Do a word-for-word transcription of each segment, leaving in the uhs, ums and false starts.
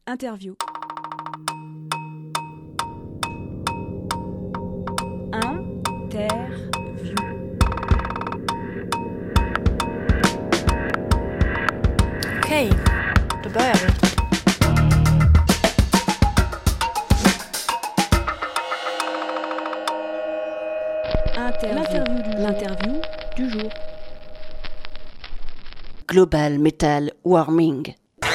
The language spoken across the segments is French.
Interview. Interview. Okej, då börjar vi. Interview. L'interview du jour. Global Metal Warming.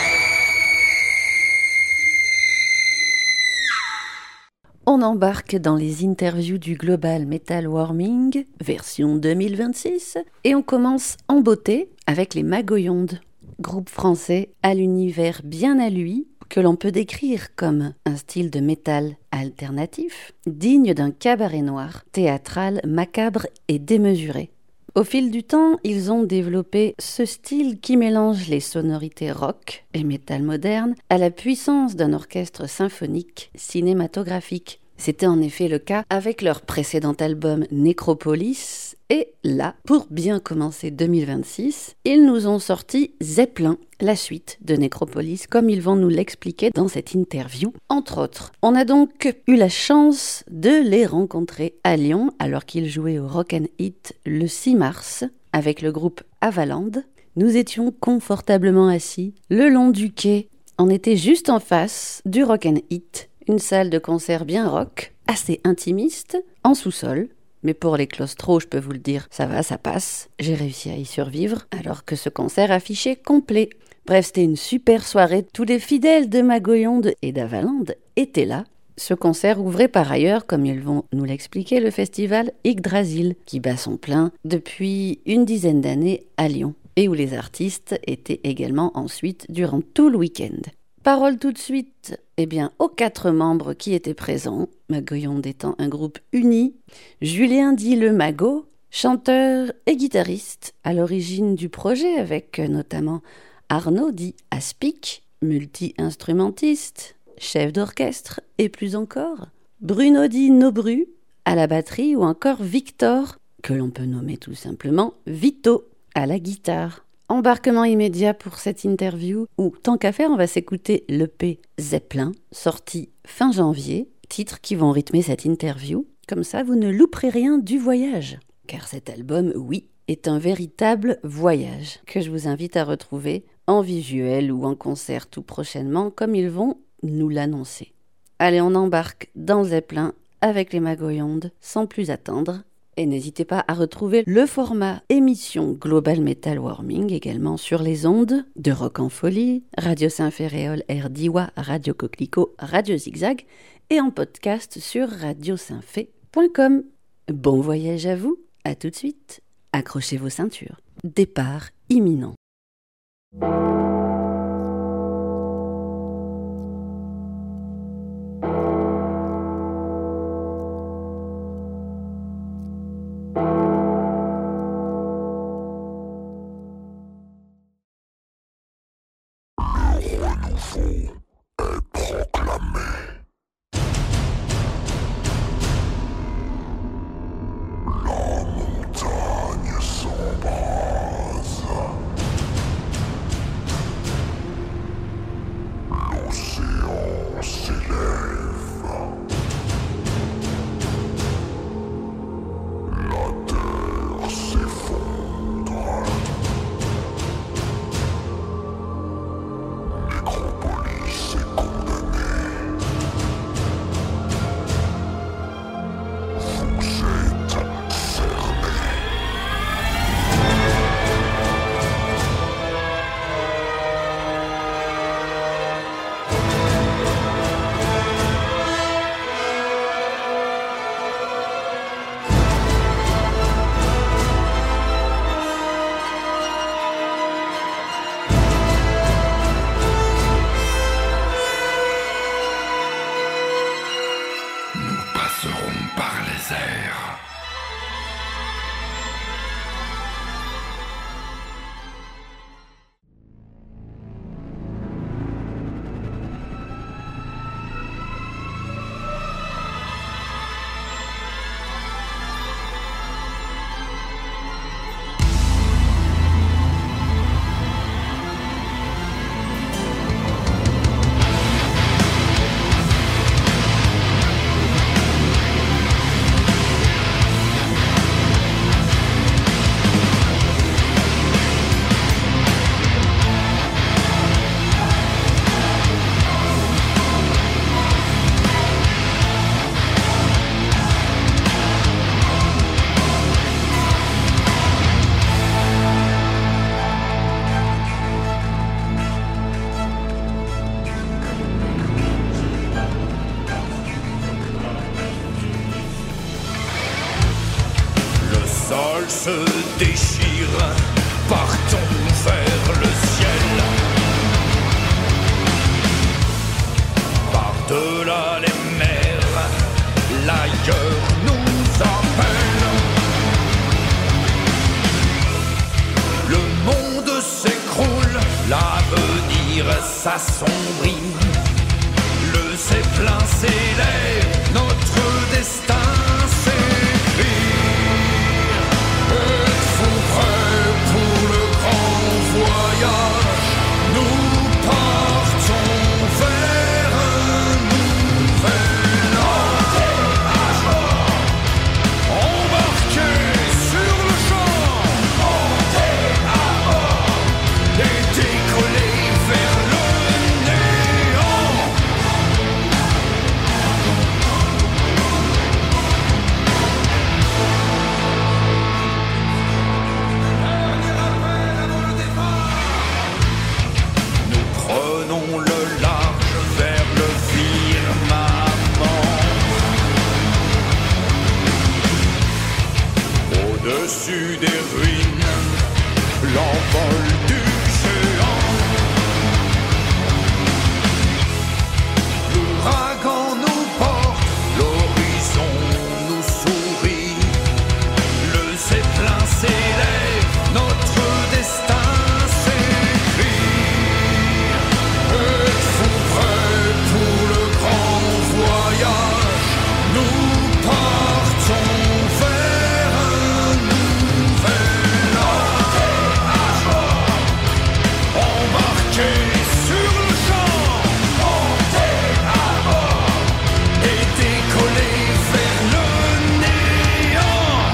On embarque dans les interviews du Global Metal Warming, version deux mille vingt-six, et on commence en beauté avec les Magoyondes, groupe français à l'univers bien à lui, que l'on peut décrire comme un style de métal alternatif, digne d'un cabaret noir, théâtral, macabre et démesuré. Au fil du temps, ils ont développé ce style qui mélange les sonorités rock et métal moderne à la puissance d'un orchestre symphonique cinématographique. C'était en effet le cas avec leur précédent album Necropolis, et là, pour bien commencer deux mille vingt-six, ils nous ont sorti Zeppelin, la suite de Necropolis, comme ils vont nous l'expliquer dans cette interview. Entre autres, on a donc eu la chance de les rencontrer à Lyon, alors qu'ils jouaient au Rock and Hit le six mars, avec le groupe Avaland. Nous étions confortablement assis le long du quai. On était juste en face du Rock and Hit, une salle de concert bien rock, assez intimiste, en sous-sol. Mais pour les claustros, je peux vous le dire, ça va, ça passe. J'ai réussi à y survivre, alors que ce concert affichait complet. Bref, c'était une super soirée. Tous les fidèles de Magoyondes et d'Avaland étaient là. Ce concert ouvrait par ailleurs, comme ils vont nous l'expliquer, le festival Yggdrasil, qui bat son plein depuis une dizaine d'années à Lyon, et où les artistes étaient également ensuite durant tout le week-end. Parole tout de suite, eh bien, aux quatre membres qui étaient présents, Magoyondes étant un groupe uni. Julien dit le Mago, chanteur et guitariste, à l'origine du projet, avec notamment Arnaud dit Aspic, multi-instrumentiste, chef d'orchestre et plus encore. Bruno dit Nobru, à la batterie, ou encore Victor, que l'on peut nommer tout simplement Vito, à la guitare. Embarquement immédiat pour cette interview où, tant qu'à faire, on va s'écouter l'E P Zeppelin, sorti fin janvier, titres qui vont rythmer cette interview. Comme ça, vous ne louperez rien du voyage. Car cet album, oui, est un véritable voyage que je vous invite à retrouver en visuel ou en concert tout prochainement, comme ils vont nous l'annoncer. Allez, on embarque dans Zeppelin avec les Magoyondes, sans plus attendre. Et n'hésitez pas à retrouver le format émission Global Metal Warming également sur les ondes de Rock en Folie, Radio Saint-Ferréol, Air d'Iwa, Radio Coquelicot, Radio Zigzag et en podcast sur radio saint fé point com. Bon voyage à vous, à tout de suite. Accrochez vos ceintures. Départ imminent. Montagne sans base. se déchire, partons vers le ciel. Par-delà les mers, l'ailleurs nous appelle. Le monde s'écroule, l'avenir s'assombrit. Le zeppelin s'élève, notre destin s'écrit. Êtes-vous prêts pour le grand voyage? Nous partons vers un nouvel âge. Embarquez sur le champ, montez à bord et décollez vers le néant. Nous prenons le large vers le firmament. Au-dessus des ruines, l'envol du géant. L'ouragan nous porte, l'horizon nous sourit. Le zeppelin s'élève, notre destin s'écrit. Êtes-vous prêts pour le grand voyage? Nous partons vers un nouvel âge. Embarquez sur le champ, montez à bord et décollez vers le néant.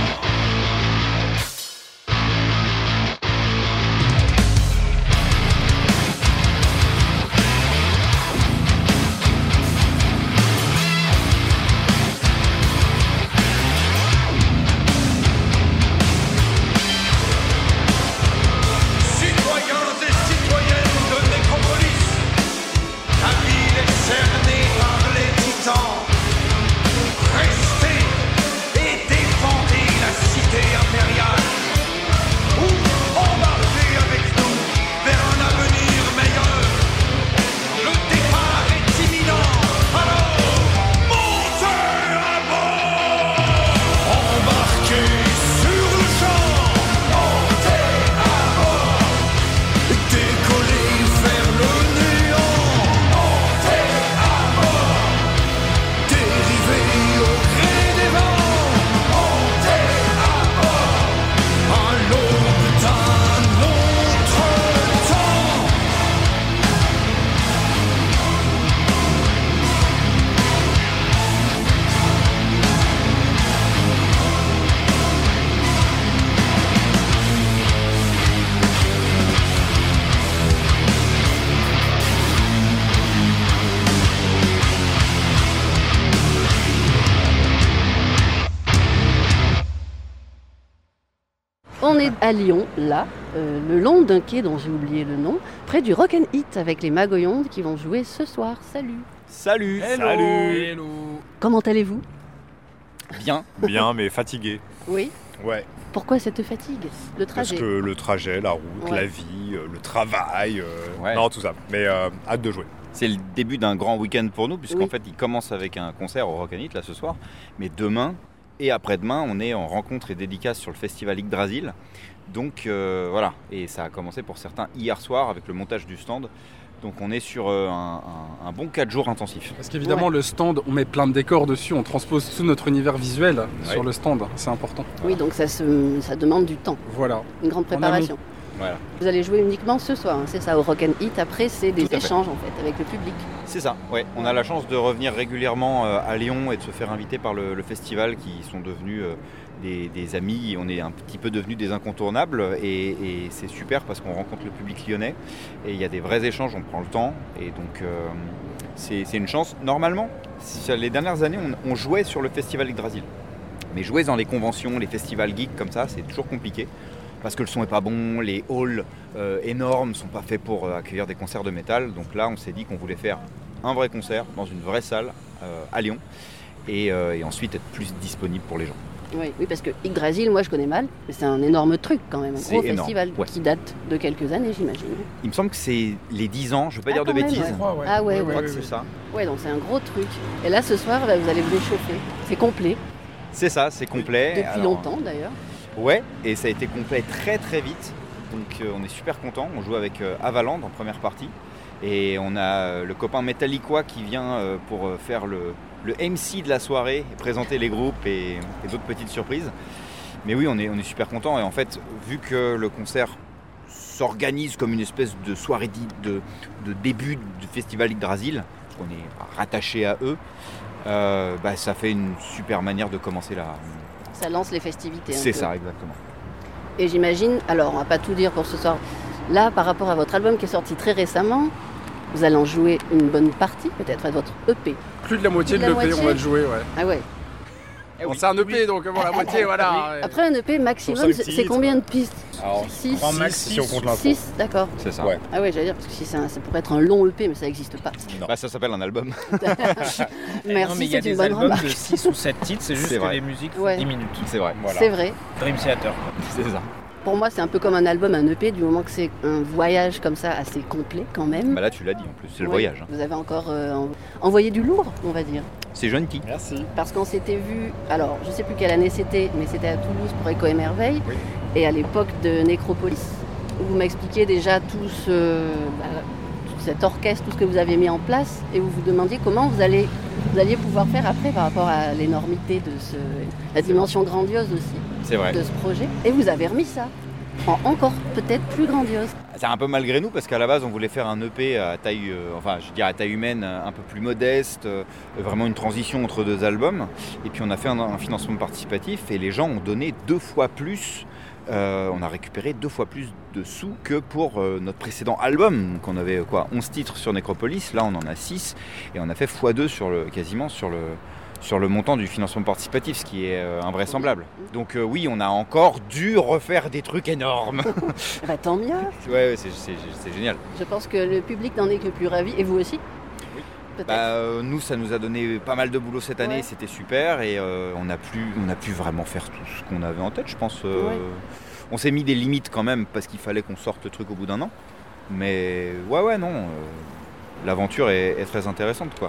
Citoyens et citoyennes de Nécropolis, la ville est cernée par les titans. Restez et défendez la cité impériale. Ou embarquez avec nous vers un avenir meilleur. Le départ est imminent, alors montez à bord. Embarquez sur le champ, montez à bord. Décollez vers le néant, montez à bord. Dérivez au gré des vents, montez à bord. À l'aube d'un autre temps. On est à Lyon, là, euh, le long d'un quai dont j'ai oublié le nom, près du Rock and Hit avec les Magoyondes qui vont jouer ce soir. Salut. Salut. Salut. Comment allez-vous? Bien. Bien, mais fatigué. Oui. Ouais. Pourquoi cette fatigue? Le Parce trajet. que le trajet, la route, Ouais. la vie, euh, le travail, euh, Ouais. non, tout ça. Mais euh, hâte de jouer. C'est le début d'un grand week-end pour nous, puisqu'en Oui. fait, il commence avec un concert au Rock and Hit, là, ce soir. Mais demain et après-demain, on est en rencontre et dédicace sur le festival Yggdrasil. Donc, euh, voilà. Et ça a commencé pour certains hier soir avec le montage du stand. Donc, on est sur euh, un, un- un bon quatre jours intensifs. Parce qu'évidemment, Ouais. le stand, on met plein de décors dessus, on transpose tout notre univers visuel Ouais. sur le stand, c'est important. Oui, donc ça, se, ça demande du temps, Voilà. une grande préparation. Voilà. Vous allez jouer uniquement ce soir, hein, c'est ça, au Rock and Hit. Après, c'est des Tout à fait. échanges en fait avec le public. C'est ça, ouais. On a la chance de revenir régulièrement euh, à Lyon et de se faire inviter par le, le festival qui sont devenus euh, des, des amis. On est un petit peu devenus des incontournables et, et c'est super parce qu'on rencontre le public lyonnais et il y a des vrais échanges, on prend le temps et donc euh, c'est, c'est une chance. Normalement, sur les dernières années, on, on jouait sur le festival Yggdrasil. Mais jouer dans les conventions, les festivals geeks comme ça, c'est toujours compliqué. Parce que le son n'est pas bon, les halls euh, énormes ne sont pas faits pour euh, accueillir des concerts de métal. Donc là, on s'est dit qu'on voulait faire un vrai concert dans une vraie salle euh, à Lyon et, euh, et ensuite être plus disponible pour les gens. Oui, oui, parce que Yggdrasil, moi je connais mal, mais c'est un énorme truc quand même, un C'est gros énorme, festival ouais. qui date de quelques années, j'imagine. Il me semble que c'est les dix ans, je ne veux pas Ah, dire de quand même, bêtises. ouais. Je crois, ouais. Ah ouais, Je ouais. crois que c'est ça. Ouais, donc c'est un gros truc. Et là, ce soir, bah, vous allez vous échauffer. C'est complet, C'est ça, c'est complet. depuis Alors, longtemps d'ailleurs. Ouais, et ça a été complet très très vite. Donc euh, on est super content. On joue avec euh, Avaland en première partie. Et on a euh, le copain Metallicois qui vient euh, pour euh, faire le, le M C de la soirée, et présenter les groupes et, et d'autres petites surprises. Mais oui, on est, on est super content. Et en fait, vu que le concert s'organise comme une espèce de soirée di- de, de début du festival Yggdrasil, on est rattaché à eux, euh, bah, ça fait une super manière de commencer la... Ça lance les festivités. un C'est peu. ça, exactement. Et j'imagine, alors on va pas tout dire pour ce soir, là par rapport à votre album qui est sorti très récemment, vous allez en jouer une bonne partie, peut-être, à votre E P. Plus de la moitié Plus de de la l'E P, on moitié va le jouer, ouais. Ah ouais. Eh Bon, oui. c'est un E P, donc bon, la moitié, voilà. ouais. Après un E P maximum, Pour cinq c'est c'est titres. combien de pistes Alors, Six. grand max si on compte l'intro. six, d'accord. C'est ça. Ouais. Ah ouais, j'allais dire, parce que si c'est un- ça pourrait être un long E P, mais ça n'existe pas. Bah, ça s'appelle un album. Merci, non, mais il y a c'est une des bonne albums remarque. de six ou sept titres, c'est juste C'est que vrai. les musiques font Ouais. dix minutes. C'est vrai. Voilà. C'est vrai. Dream Theater. C'est ça. Pour moi, c'est un peu comme un album, un E P, du moment que c'est un voyage comme ça, assez complet quand même. Bah là, tu l'as dit en plus, c'est le Ouais. voyage. hein. Vous avez encore euh, en- envoyé du lourd, on va dire. C'est gentil. Merci. Parce qu'on s'était vu, alors je sais plus quelle année c'était, mais c'était à Toulouse pour Écho Émerveille, Oui. et à l'époque de Nécropolis, où vous m'expliquiez déjà tout, ce, bah, tout cet orchestre, tout ce que vous avez mis en place, et vous vous demandiez comment vous, allez, vous alliez pouvoir faire après par rapport à l'énormité de ce, la dimension grandiose aussi C'est vrai. de ce projet. Et vous avez remis ça en encore peut-être plus grandiose. C'est un peu malgré nous parce qu'à la base, on voulait faire un E P à taille, euh, enfin, je dirais à taille humaine, un peu plus modeste, euh, vraiment une transition entre deux albums. Et puis on a fait un, un financement participatif et les gens ont donné deux fois plus. euh, on a récupéré deux fois plus de sous que pour euh, notre précédent album. Donc on avait euh, quoi, onze titres sur Nécropolis, là on en a six et on a fait fois deux sur le, quasiment sur le, sur le montant du financement participatif, ce qui est euh, invraisemblable. Donc euh, oui, on a encore dû refaire des trucs énormes. Eh ben, tant mieux. Ouais, ouais, c'est, c'est- c'est génial. Je pense que le public n'en est que plus ravi, et vous aussi. Peut-être. Bah, euh, nous, ça nous a donné pas mal de boulot cette année, Ouais. c'était super et euh, on, a pu, on a pu vraiment faire tout ce qu'on avait en tête, je pense. euh, Ouais. On s'est mis des limites quand même parce qu'il fallait qu'on sorte le truc au bout d'un an. Mais ouais, ouais, non, euh, l'aventure est, est très intéressante, quoi.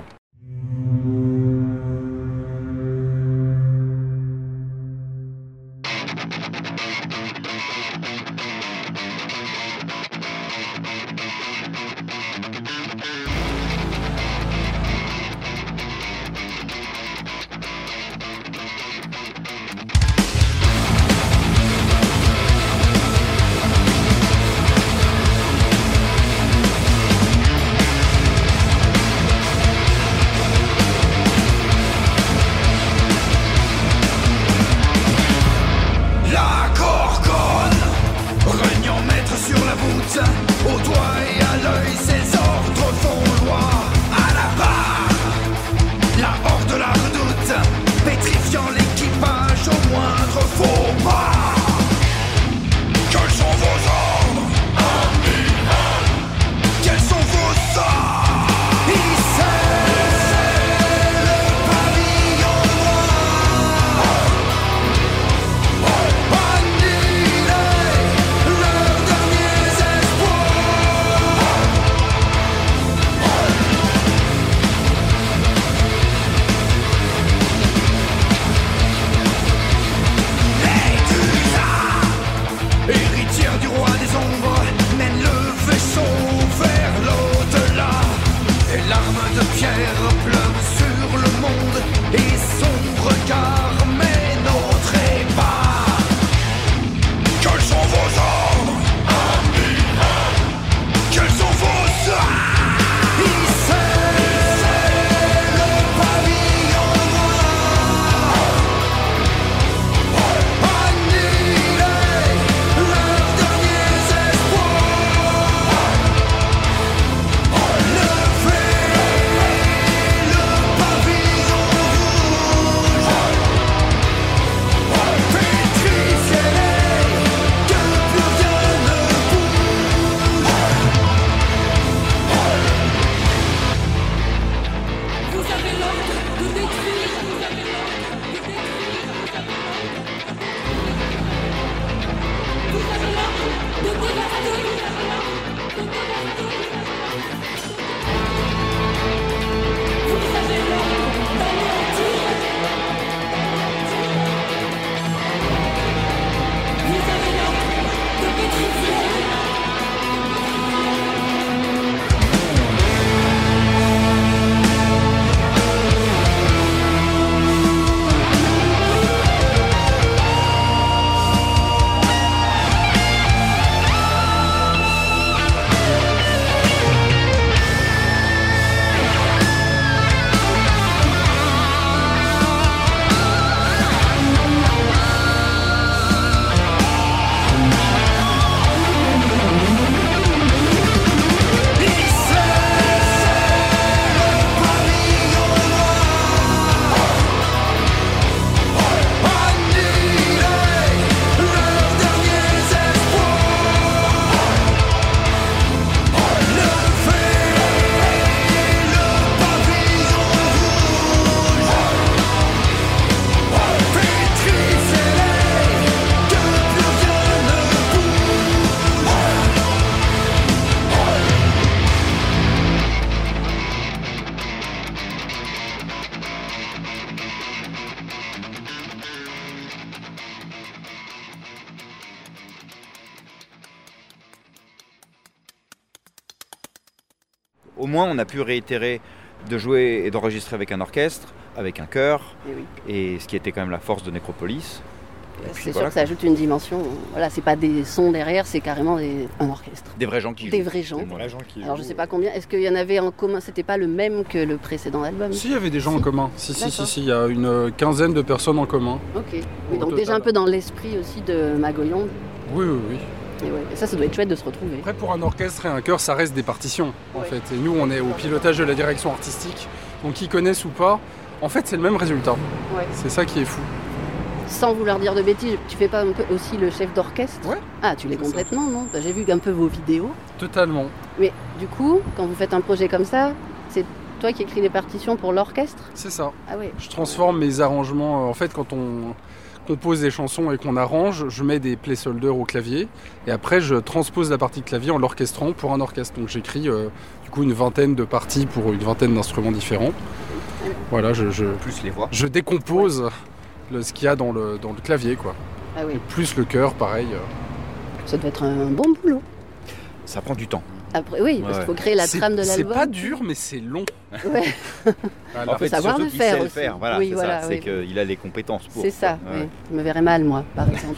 La gorgone, régnant maître sur la voûte, au doigt et à l'œil, ses ordres font loi. À la barre, la horde la redoute, pétrifiant l'équipage au moindre faux pas. Quels sont vos ordres? Quels sont vos sorts? Hissez le pavillon noir. Annihilez leurs derniers espoirs. Médusa, héritière du roi des ombres, mène le vaisseau vers l'au-delà. Et l'arme de pierre pleure sur le monde et son regard met nos trépas. Quels sont vos ordres? Quels sont vos sorts? Hissez le pavillon noir. Annihilez leurs derniers espoirs. Levez au moins on a pu réitérer de jouer et d'enregistrer avec un orchestre, avec un chœur, Et oui. et ce qui était quand même la force de Nécropolis. Et puis C'est voilà, sûr que ça ajoute une dimension. Voilà, c'est pas des sons derrière, c'est carrément des... un orchestre. des vrais gens qui Des jouent. vrais gens. Les gens qui Alors je jouent, sais pas combien. Est-ce qu'il y en avait en commun? C'était pas le même que le précédent album? Si, il y avait des gens Si. en commun. Si, si, si, D'accord. si, il y a une quinzaine de personnes en commun. Ok. Oui, Au donc total. déjà un peu dans l'esprit aussi de Magoyon. Oui, oui, oui. Et, ouais. Et ça, ça doit être chouette de se retrouver. Après, pour un orchestre et un chœur, ça reste des partitions, en Ouais. fait. Et nous, on est au pilotage de la direction artistique. Donc, qu'ils connaissent ou pas, en fait, c'est le même résultat. Ouais. C'est ça qui est fou. Sans vouloir dire de bêtises, tu fais pas un peu aussi le chef d'orchestre? Ouais. Ah, tu l'es C'est ça. complètement, non? Bah, j'ai vu un peu vos vidéos. Totalement. Mais du coup, quand vous faites un projet comme ça, c'est toi qui écris les partitions pour l'orchestre? C'est ça. Ah ouais. Je transforme mes arrangements. En fait, quand on compose des chansons et qu'on arrange, je mets des placeholders au clavier. Et après, je transpose la partie clavier en l'orchestrant pour un orchestre. Donc, j'écris euh, du coup une vingtaine de parties pour une vingtaine d'instruments différents. Voilà, je, je, Plus les voix. je décompose le, ce qu'il y a dans le, dans le clavier, quoi. Ah oui. Plus le chœur, pareil. euh. Ça doit être un bon boulot. Ça prend du temps. Après, oui, parce qu'il faut créer la C'est- trame de C'est l'album. pas dur, mais c'est long. Ouais, Voilà. En fait, savoir surtout le qu'il faire sait le aussi. faire. Voilà, Oui, c'est voilà, ça. oui. C'est qu'il a les compétences pour. c'est ça. quoi. Ouais. Oui. Je me verrais mal, moi, par exemple.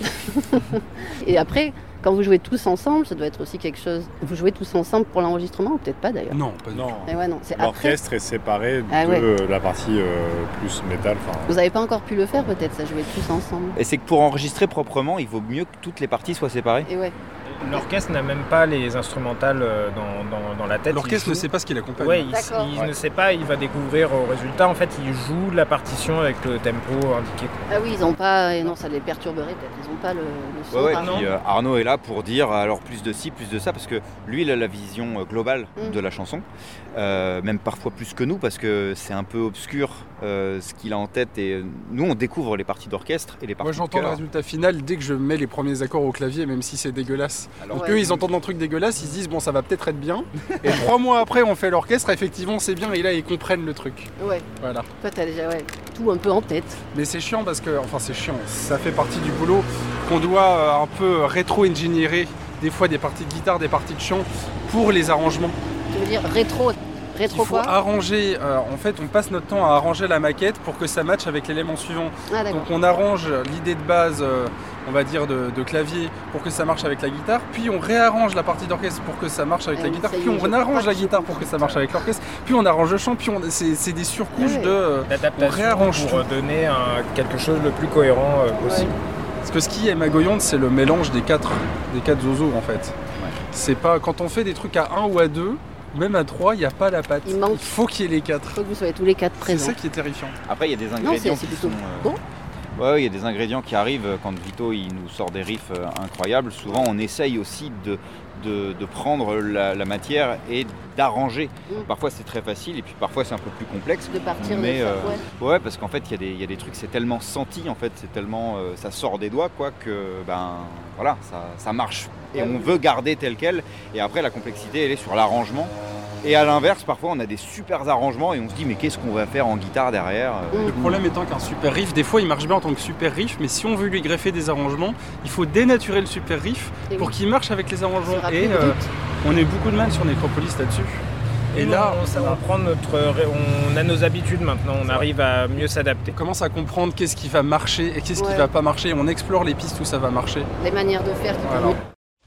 Et après, quand vous jouez tous ensemble, ça doit être aussi quelque chose. Vous jouez tous ensemble pour l'enregistrement ou peut-être pas d'ailleurs? Non, pas du Non, Eh ouais, non, c'est après. l'orchestre est séparé Ah de ouais. euh, la partie euh, plus métal. enfin, Vous n'avez pas encore pu le faire peut-être, ça jouer tous ensemble. Et c'est que pour enregistrer proprement, il vaut mieux que toutes les parties soient séparées. Et ouais. L'orchestre n'a même pas les instrumentales euh, dans, dans, dans la tête. L'orchestre Il ne joue- sait pas ce qu'il accompagne. Ouais, il, D'accord. il Ouais. ne sait pas, il va découvrir au résultat. En fait, il joue la partition avec le tempo indiqué. Ah oui, ils ont pas. Et non, ça les perturberait peut-être. Ils ont pas le, le son. Ouais, ouais, par puis, exemple. euh, Arnaud est là pour dire alors plus de ci, plus de ça, parce que lui il a la vision euh, globale Mm. de la chanson, euh, même parfois plus que nous, parce que c'est un peu obscur euh, ce qu'il a en tête, et euh, nous on découvre les parties d'orchestre et les parties Moi, j'entends de le chœur. résultat final dès que je mets les premiers accords au clavier, même si c'est dégueulasse. Alors Donc Ouais. eux, ils entendent un truc dégueulasse, ils se disent bon, ça va peut-être être bien. Et trois mois après, on fait l'orchestre, effectivement, c'est bien. Et là, ils comprennent le truc. Ouais, Voilà. toi t'as déjà ouais, tout un peu en tête. Mais c'est chiant parce que, enfin, c'est chiant. Ça fait partie du boulot qu'on doit euh, un peu rétro-ingénierer des fois des parties de guitare, des parties de chant pour les arrangements. Tu veux dire rétro Il Rétro faut quoi? arranger. euh, en fait, on passe notre temps à arranger la maquette pour que ça matche avec l'élément suivant. Ah d'accord. Donc on arrange l'idée de base, euh, on va dire, de, de clavier pour que ça marche avec la guitare, puis on réarrange la partie d'orchestre pour que ça marche avec Ah la oui, guitare, ça y puis est, on je arrange crois la que guitare je pour que ça marche avec l'orchestre, puis on arrange le chant, puis on- c'est c'est des surcouches Ah ouais. de... euh, On L'adaptation réarrange pour tout. donner un- quelque chose le plus cohérent euh, possible. Parce que ce qui est Magoyonde, c'est le mélange des quatre, des quatre zozos en fait. C'est pas... Quand on fait des trucs à un ou à deux, même à trois, il n'y a pas la patte. Il manque- Il faut qu'il y ait les quatre. Faut que vous soyez tous les quatre C'est présents. ça qui est terrifiant. Après il y a des Non, ingrédients c'est c'est qui plutôt sont, euh, bon. Ouais, il y a des ingrédients qui arrivent euh, quand Vito il nous sort des riffs euh, incroyables. Souvent, on essaye aussi de, de, de prendre la, la matière et d'arranger. Mm. Parfois, c'est très facile et puis parfois, c'est un peu plus complexe. De partir Mais de ça. euh, Ouais. ouais, parce qu'en fait, il y, a des- il y a des trucs, c'est tellement senti, en fait, c'est tellement, euh, ça sort des doigts, quoi, que ben voilà, ça, ça marche. Et Ouais. on veut garder tel quel. Et après, la complexité, elle est sur l'arrangement. Et à l'inverse, parfois, on a des super arrangements et on se dit, mais qu'est-ce qu'on va faire en guitare derrière Mm. Le problème étant qu'un super riff, des fois il marche bien en tant que super riff, mais si on veut lui greffer des arrangements, il faut dénaturer le super riff Et pour oui. qu'il marche avec les Ça arrangements. sera Et plus euh, brut. on a eu beaucoup de mal sur Nécropolis là-dessus. Et Nous, là, on, ça, on prend notre, on a nos habitudes maintenant. On arrive à mieux s'adapter. on commence à comprendre qu'est-ce qui va marcher et qu'est-ce qui Ouais. va pas marcher. On explore les pistes où ça va marcher. Les manières de faire qui Voilà. permettent.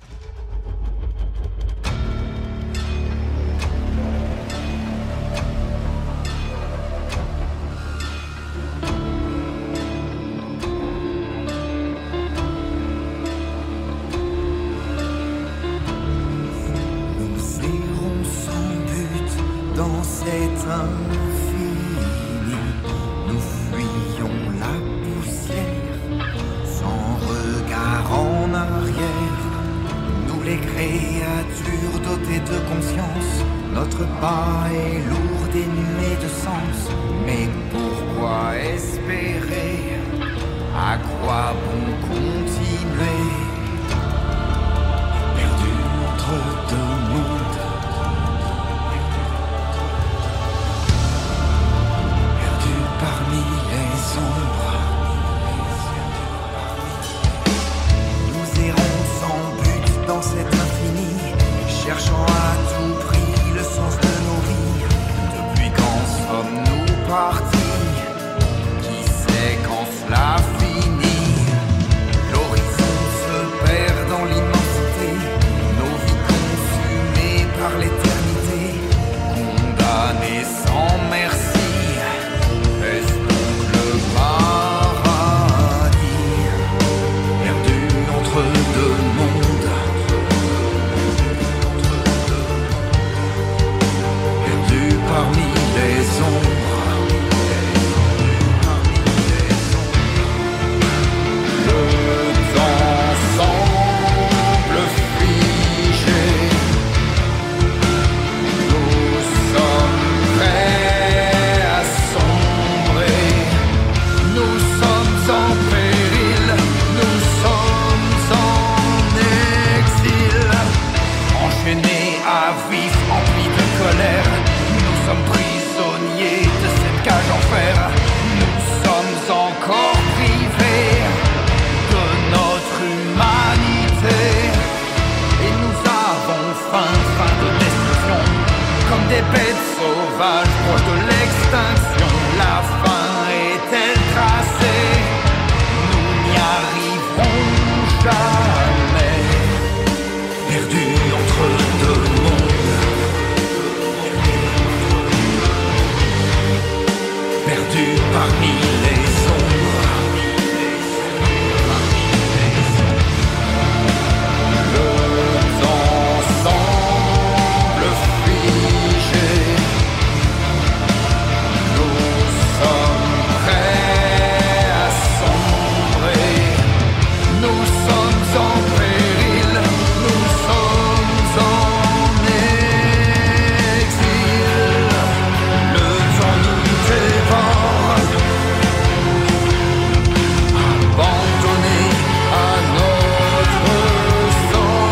Nous errons sans but dans cet infini. Nous fuyons la poussière sans regard en arrière. Nous les créatures dotées de conscience, notre pas est lourd, dénué de sens. Mais pourquoi espérer? À quoi bon continuer? Perdu entre deux mondes, perdu parmi les ombres. Nous errons sans but dans cet infini, cherchant à tout prix le sens de nos proche de l'extinction, la fin est-elle tracée? Nous n'y arriverons jamais, perdus entre deux mondes, perdus parmi les ombres. Le temps semble figé, nous sommes prêts à sombrer, nous sommes en péril, nous sommes en exil, le temps nous dévore, abandonnés à notre sort.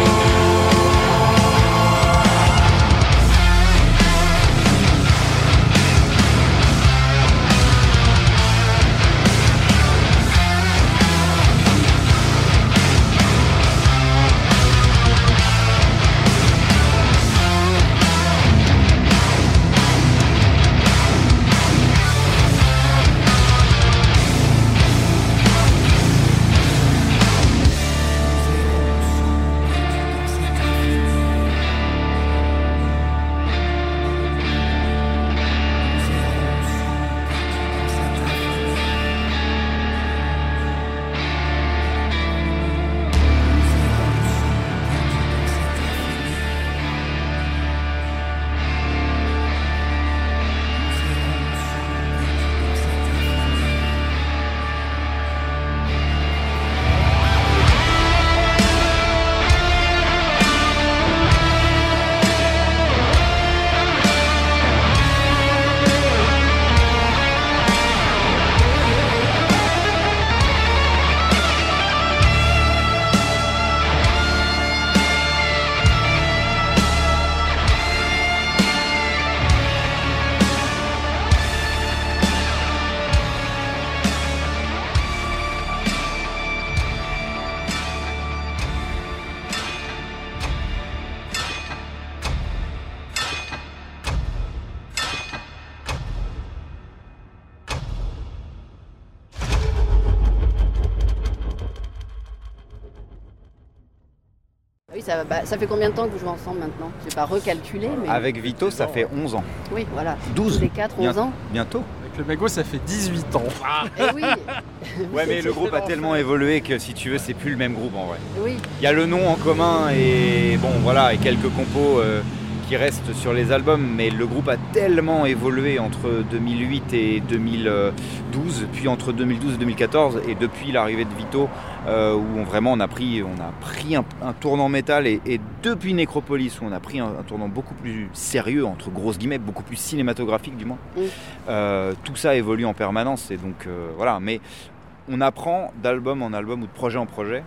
Oui, ça, bah, ça fait combien de temps que vous jouez ensemble maintenant? Je n'ai pas recalculé, mais... Avec Vito, ça fait onze ans. Oui, voilà. douze. Tous les quatre, onze Bien- ans. Bientôt. Avec le Mago, ça fait dix-huit ans. Eh oui. Ouais, mais le groupe a tellement évolué que si tu veux, c'est plus le même groupe en vrai. Oui. Il y a le nom en commun et bon voilà, et quelques compos euh, qui restent sur les albums, mais le groupe a tellement évolué entre deux mille huit et deux mille douze, puis entre deux mille douze et deux mille quatorze, et depuis l'arrivée de Vito, euh, où on, vraiment on a pris, on a pris un, un tournant métal, et, et depuis Necropolis, où on a pris un, un tournant beaucoup plus sérieux, entre grosses guillemets, beaucoup plus cinématographique du moins, Mm. euh, tout ça évolue en permanence, et donc euh, voilà, mais on apprend d'album en album ou de projet en projet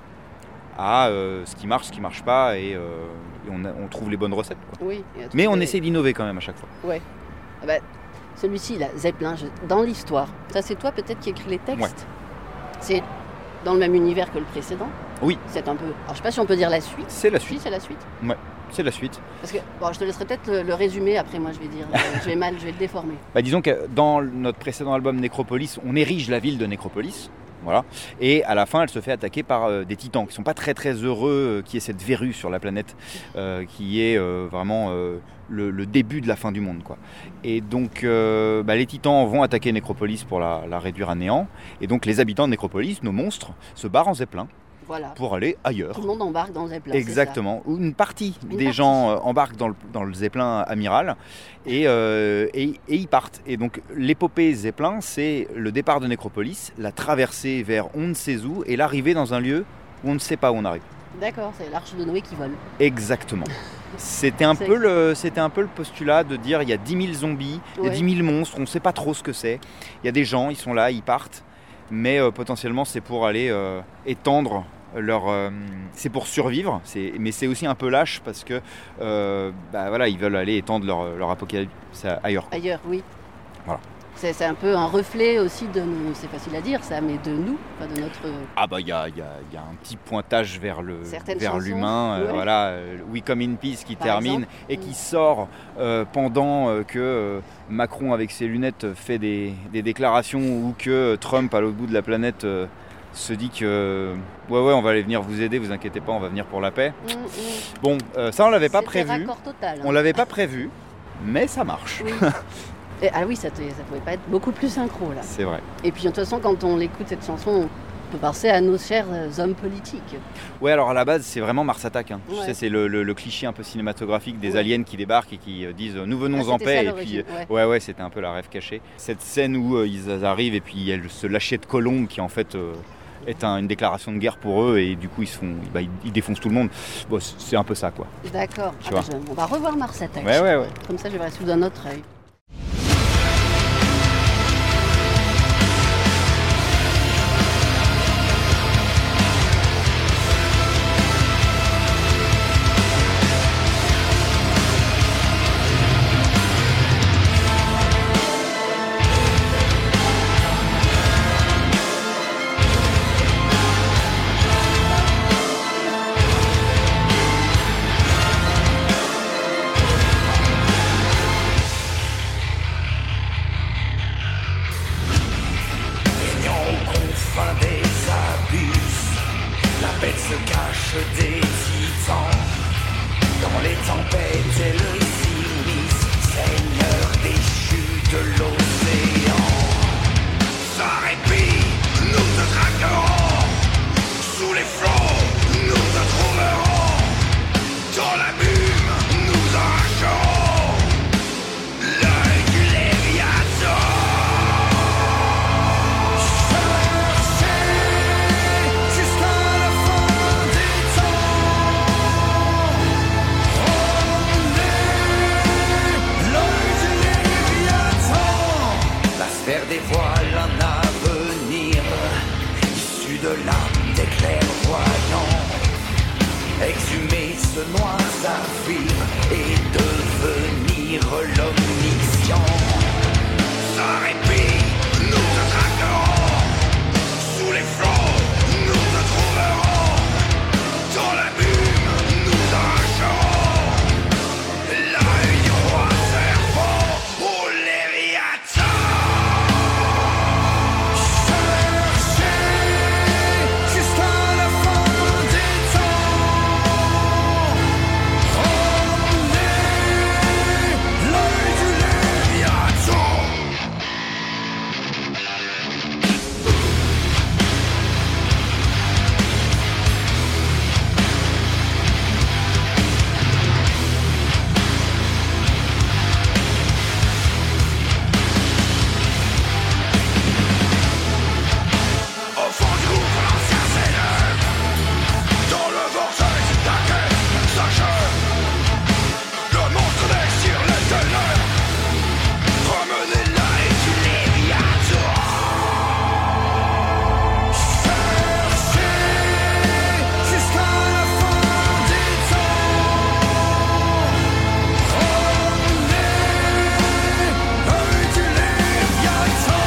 à euh, ce qui marche, ce qui marche pas, et, euh, et on, a- on trouve les bonnes recettes, quoi. Oui. et à Mais on trouver- essaie d'innover quand même à chaque fois. Ouais. Ah bah, celui-ci, là, Zeppelin, je- dans l'histoire. Ça, c'est toi peut-être qui écris les textes. Ouais. C'est dans le même univers que le précédent. Oui. C'est un peu. Alors, je sais pas si on peut dire la suite. C'est la Si, suite. c'est la suite. C'est la suite. Parce que bon, je te laisserai peut-être le, le résumer. Après, moi, je vais dire. euh, je vais mal, je vais le déformer. Bah, disons que dans notre précédent album Necropolis, on érige la ville de Necropolis. Voilà. Et à la fin, elle se fait attaquer par euh, des titans qui sont pas très très heureux, euh, qui est cette verrue sur la planète, euh, qui est euh, vraiment euh, le, le début de la fin du monde, quoi. Et donc, euh, bah, les titans vont attaquer Necropolis pour la, la réduire à néant. Et donc, les habitants de Necropolis, nos monstres, se barrent en zeppelin Voilà. pour aller ailleurs. Tout le monde embarque dans le Zeppelin. c'est Exactement. Ou une partie Une des partie. gens euh, embarquent dans le, dans le Zeppelin amiral et, euh, et, et ils partent. Et donc l'épopée Zeppelin, c'est le départ de Necropolis, la traversée vers on ne sait où et l'arrivée dans un lieu où on ne sait pas où on arrive. ça. D'accord, c'est l'arche de Noé qui vole. Exactement. C'était un, C'est peu le, c'était un peu le postulat de dire il y a dix mille zombies, il y a Ouais. dix mille monstres, on ne sait pas trop ce que c'est. Il y a des gens, ils sont là, ils partent, mais euh, potentiellement c'est pour aller euh, étendre leur... euh, c'est pour survivre, c'est, mais c'est aussi un peu lâche parce que euh, bah, voilà, ils veulent aller étendre leur, leur apocalypse ailleurs. Ailleurs, oui. Voilà. C'est, c'est un peu un reflet aussi de nous, c'est facile à dire ça, mais de nous, enfin de notre... Ah bah il y a, y, a, y a un petit pointage vers, le, vers chansons, l'humain, euh, ouais. voilà, euh, We Come in Peace qui Par termine exemple. et qui sort euh, pendant euh, que euh, Macron avec ses lunettes fait des, des déclarations ou que Trump à l'autre bout de la planète euh, se dit que ouais ouais on va aller venir vous aider, vous inquiétez pas, on va venir pour la paix. Mmh, mmh. Bon, euh, ça on l'avait pas C'était prévu, raccord total. hein. on l'avait pas prévu, mais ça marche. Oui. Et, ah oui, ça, te, ça pouvait pas être beaucoup plus synchro là. C'est vrai. Et puis de toute façon, quand on écoute cette chanson, on peut penser à nos chers hommes politiques. Ouais, alors à la base, c'est vraiment Mars Attack. Hein. Ouais. Tu sais, c'est le, le, le cliché un peu cinématographique des Ouais. aliens qui débarquent et qui euh, disent euh, nous venons Ah, en c'était paix. ça, Et l'origine, puis, ouais. ouais, ouais, c'était un peu la rêve cachée. Cette scène où euh, ils arrivent et puis il y a le- ce lâcher de colombe qui en fait euh, est un- une déclaration de guerre pour eux et du coup ils, se font, bah, ils, ils défoncent tout le monde. Bon, c'est c'est un peu ça quoi. D'accord. Tu Ah bah, vois. je- on va revoir Mars Attack. Ouais, ouais, ouais. Comme ça, je verrai sous un autre œil. Régnant aux confins des abysses, la bête se cache des titans. Dans les tempêtes et le sinistre, seigneur déchu de l'océan. Sans répit, nous te traquerons. Sous les flots, nous te trouverons. Dans l'abîme, nous arracherons l'œil du Léviathan. Jusqu'à la fin des temps, l'œil du Léviathan. La sphère dévoile un avenir issu de l'âme des clairvoyants. Exhumer ce noir saphir et devenir l'omniscient. Sans répit, nous te traquerons. Sous les flots, nous te trouverons. Dans l'abîme, nous arracherons l'œil du roi serpent au Léviathan. Cherchez jusqu'à la fin des temps. Promenez l'œil du Léviathan. Au fond du gouffre, l'ancien seigneur. Dans le vortex d'un quai s'achève. Le monstre déchire les ténèbres. Promenez l'œil du Léviathan. Cherchez jusqu'à la fin des temps. Promenez l'œil du Léviathan.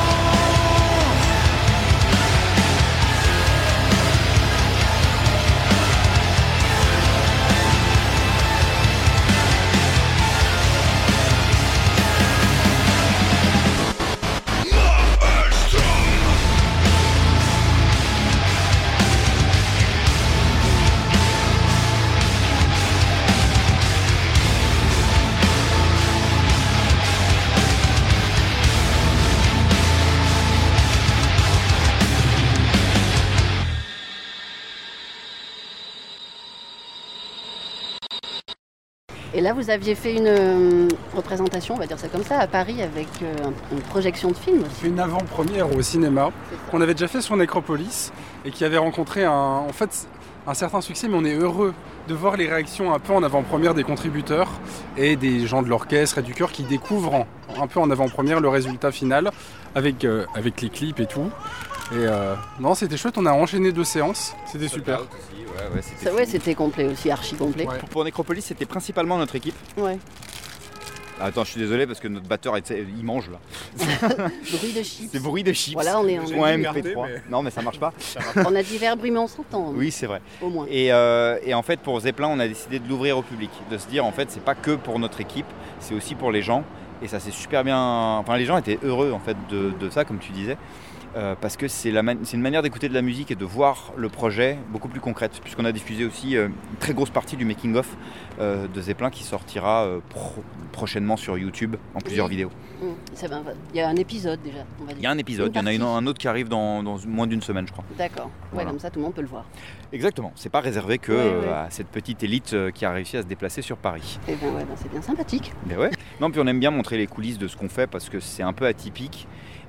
Et là, vous aviez fait une euh, représentation, on va dire ça comme ça, à Paris avec euh, un- une projection de film aussi. Une avant-première au cinéma qu'on avait déjà fait sur Necropolis et qui avait rencontré un, en fait, un certain succès, mais on est heureux de voir les réactions un peu en avant-première des contributeurs et des gens de l'orchestre et du chœur qui découvrent en- un peu en avant-première le résultat final avec, euh, avec les clips et tout. Et euh, non, c'était chouette, on a enchaîné deux séances, c'était super. Sold Out aussi, ouais, ouais, c'était Ça, ouais, fou. c'était complet aussi, archi complet. Ouais. Pour, pour Necropolis, c'était principalement notre équipe. Ouais. Attends, je suis désolé parce que notre batteur, il mange là. Bruit de chips. C'est bruit de chips. Voilà, on est en Soit est M P trois. mais- Non, mais ça marche pas. On a divers bruits, mais on s'entend. Oui, c'est vrai. Au moins. Et, euh, et en fait, pour Zeppelin, on a décidé de l'ouvrir au public, de se dire en fait, c'est pas que pour notre équipe, c'est aussi pour les gens. Et ça, c'est super bien. Enfin, les gens étaient heureux en fait de, de ça, comme tu disais. Euh, parce que c'est, la man- c'est une manière d'écouter de la musique et de voir le projet beaucoup plus concrète, puisqu'on a diffusé aussi euh, une très grosse partie du making-of euh, de Zeppelin qui sortira euh, pro- prochainement sur YouTube en plusieurs Oui. vidéos. Mmh. Ça va, Il y a un épisode déjà, on va dire. Il y a un épisode, il y en a une- partie. un autre qui arrive dans, dans moins d'une semaine, je crois. D'accord. Ouais, Voilà. comme ça, tout le monde peut le voir. Exactement, c'est pas réservé que Ouais, euh, ouais. à cette petite élite euh, qui a réussi à se déplacer sur Paris. Et ben ouais, ben c'est bien sympathique. Mais ouais. Non, puis on aime bien montrer les coulisses de ce qu'on fait parce que c'est un peu atypique.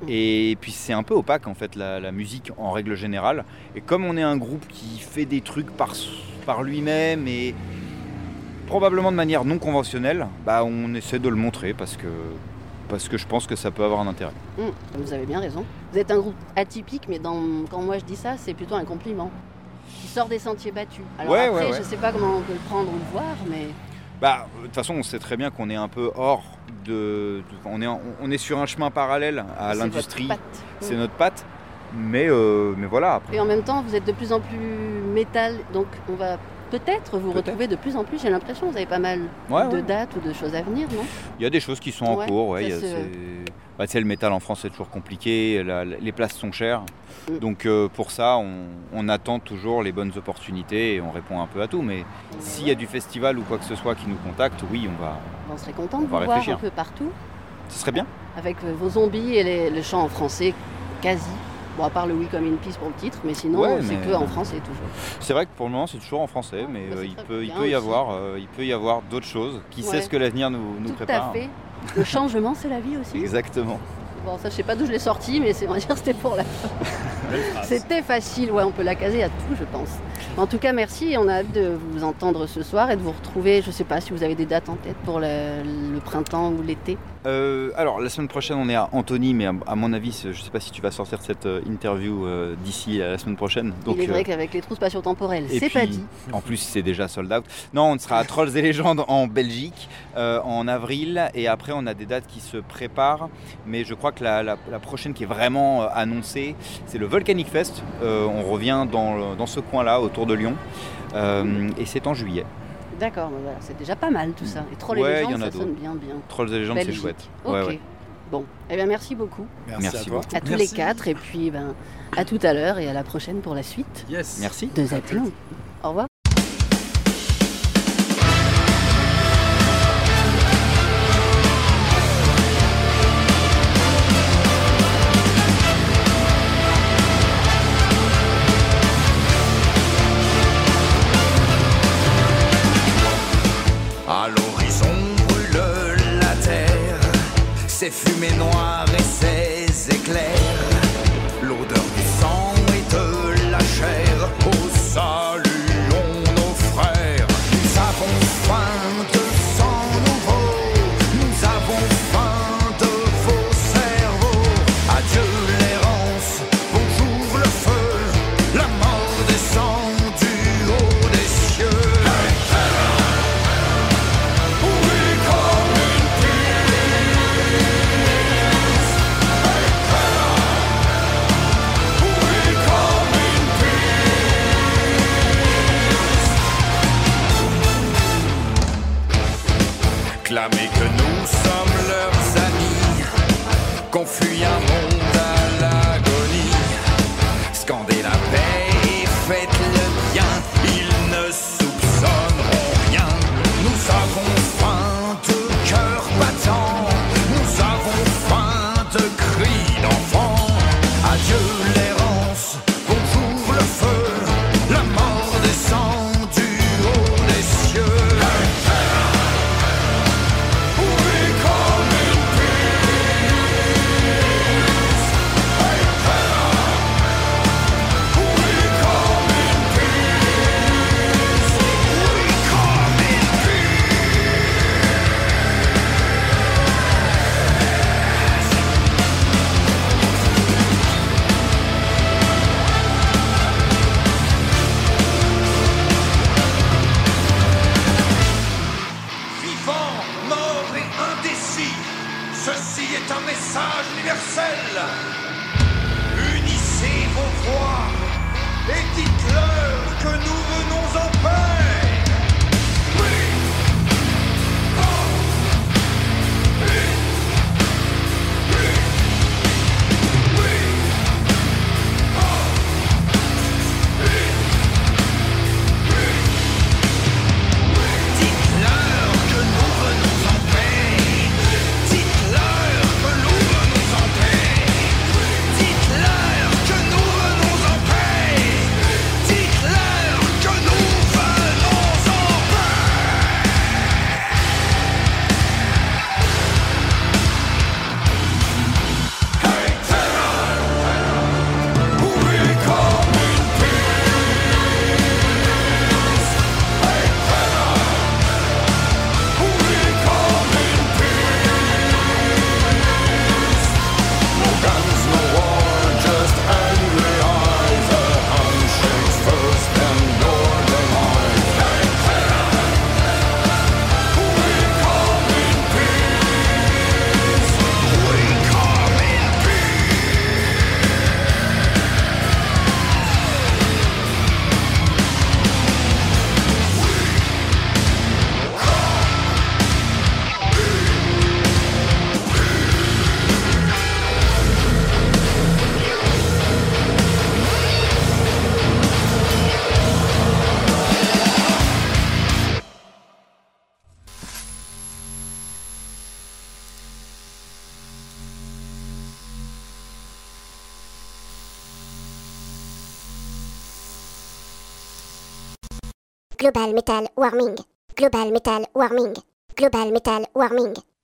Et puis c'est un peu opaque en fait la, la musique en règle générale. Et comme on est un groupe qui fait des trucs par, par lui-même et probablement de manière non conventionnelle, bah on essaie de le montrer parce que, parce que je pense que ça peut avoir un intérêt. Mmh. Vous avez bien raison. Vous êtes un groupe atypique, mais dans... quand moi je dis ça, c'est plutôt un compliment. Qui sort des sentiers battus. Alors Ouais, après, ouais, ouais. je sais pas comment on peut le prendre ou le voir, mais... Bah, de toute façon, on sait très bien qu'on est un peu hors de. de- on, est, en- on est sur un chemin parallèle à c'est l'industrie. votre patte. C'est Mmh. notre patte. Mais, euh, mais voilà. Après. Et en même temps, vous êtes de plus en plus métal, donc on va peut-être vous Peut-être. retrouver de plus en plus. J'ai l'impression, vous avez pas mal Ouais, de ouais. dates ou de choses à venir, non? Il y a des choses qui sont en Ouais, cours. Ouais, ça il y a- se- c'est- bah, tu sais, le métal en France, c'est toujours compliqué. la- la- les places sont chères. Mm. Donc euh, pour ça, on, on attend toujours les bonnes opportunités et on répond un peu à tout. Mais s'il y a du festival ou quoi que ce soit qui nous contacte, oui, on va. On serait content de On va vous voir réfléchir. un peu partout, Ce serait bien. avec euh, vos zombies et les, le chant en français quasi. Bon, à part le We Come in Peace pour le titre, mais sinon, Ouais, c'est mais- que en français toujours. C'est vrai que pour le moment, c'est toujours en français, mais bah, euh, c'est il très peut, il bien peut y aussi. avoir, euh, il peut y avoir d'autres choses. Qui Ouais. sait ce que l'avenir nous, nous Tout prépare. à fait. Le changement, c'est la vie aussi. Exactement. Bon, ça, je sais pas d'où je l'ai sorti, mais c'est, on va dire que c'était pour la C'était facile, ouais, on peut la caser à tout, je pense. En tout cas, merci, on a hâte de vous entendre ce soir et de vous retrouver. Je sais pas si vous avez des dates en tête pour le, le printemps ou l'été. Euh, alors, la semaine prochaine, on est à Antony, mais à, à mon avis, c'est- je ne sais pas si tu vas sortir cette euh, interview euh, d'ici à la semaine prochaine. Donc, Il est vrai euh, qu'avec les trous spatio-temporels, et c'est puis, pas dit. En plus, c'est déjà sold out. Non, on sera à Trolls et Légendes en Belgique euh, en avril. Et après, on a des dates qui se préparent. Mais je crois que la, la- la prochaine qui est vraiment euh, annoncée, c'est le Volcanic Fest. Euh, on revient dans, le- dans ce coin-là, autour de Lyon. Euh, et c'est en juillet. D'accord, bah voilà, c'est déjà pas mal tout ça. Et Trolls Ouais, et il y légendes, en a ça sonne d'autres. bien, bien. Trolls et Légendes, c'est Belgique. chouette. Ok. Ouais, ouais. Bon, eh bien merci beaucoup Merci, Merci à toi. beaucoup. à tous Merci. les quatre. Et puis, ben, à tout à l'heure et à la prochaine pour la suite Yes. Merci. de Zeppelin. Au revoir. À l'horizon brûle la terre, ses fumées noires et ses éclairs, l'odeur du sang et de la chair. Oh, saluons nos frères, nous avons faim de sang nouveau, nous avons faim de vos cerveaux. Adieu l'errance, bonjour le feu, la mort descend du haut des cieux. Clamer que nous sommes leurs amis, qu'on fuit un monde à l'agonie. Scandez la paix et faites le bien, ils ne soupçonneront rien. Nous avons faim de cœurs battants, nous avons faim de cris d'enfants. Adieu l'errance, bonjour le feu, la mort descend du haut des cieux. Oui, comme une message universel. Unissez vos voix et dites-leur que nous venons en paix. Oui. Oh. Oui. Oui. Oui. Oh. Oui. Oui. Oui. Dites-leur que nous venons en paix. Dites-leur que nous venons en paix. Dites-leur que nous venons en paix. Dites-leur que nous venons en paix. Hey Terra, who we come in peace. Hey Terra, who we come in peace. No guns, no war, just angry eyes. A handshake's first and your demise. Hey Terra, who we come in peace. We come in Global Metal Warming. Global Metal Warming. Global Metal Warming.